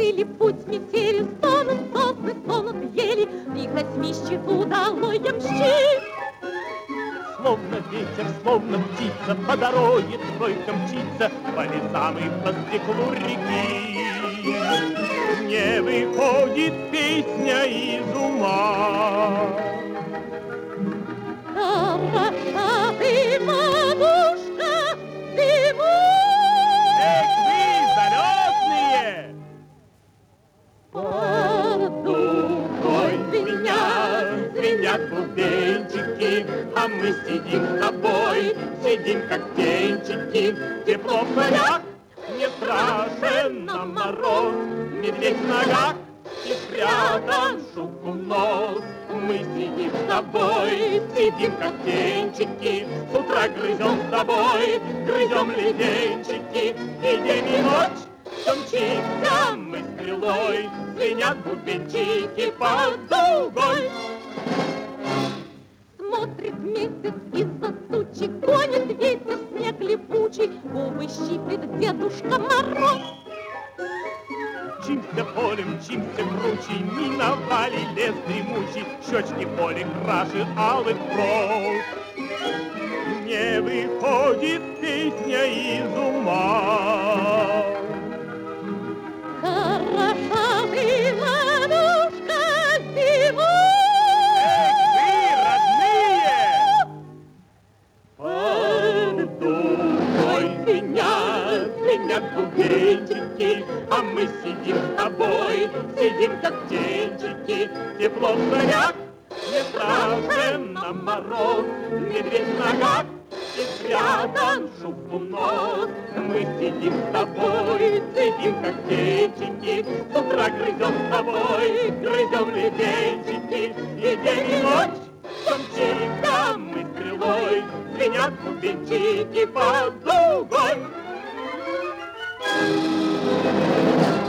проплыли путь метели, стонут сосны, стонут ели, двигать смещету долой ямщик. Словно ветер, словно птица, по дороге тройка мчится, по лесам и по стеклу реки. Не выходит песня из ума. Хороша ты, мамушка, зимой! Эх вы, залетные! Под духой звенят бубенчики, а мы сидим с тобой, сидим как птенчики. Тепло в полях, не страшен нам мороз, медведь в ногах и спрятан шубу в нос. Мы сидим с тобой, сидим как птенчики, с утра грызем с тобой, грызем леденчики, и день и ночь все мчимся мы стрелой, звенят бубенчики под дугой. смотрит месяц из-за тучи, гонит ветер снег липучий, губы щиплет Дедушка Мороз. Мчимся полем, мчимся круче, миновали лес дремучий, щечки поле крашит алых роз. Не выходит песня из ума. Хороша ты, Ладушка, зимой! Эх вы, родные! Под духой звенят бубенчики, а мы сидим с тобой, сидим как птенчики. Тепло в зарях, не страшен нам мороз, медведь в ногах и спрятан шубу в нос. Мы сидим с тобой, сидим как птенчики, с утра грызем с тобой, грызем леденчики, и день и ночь все мчимся мы стрелой, звенят бубенчики под дугой.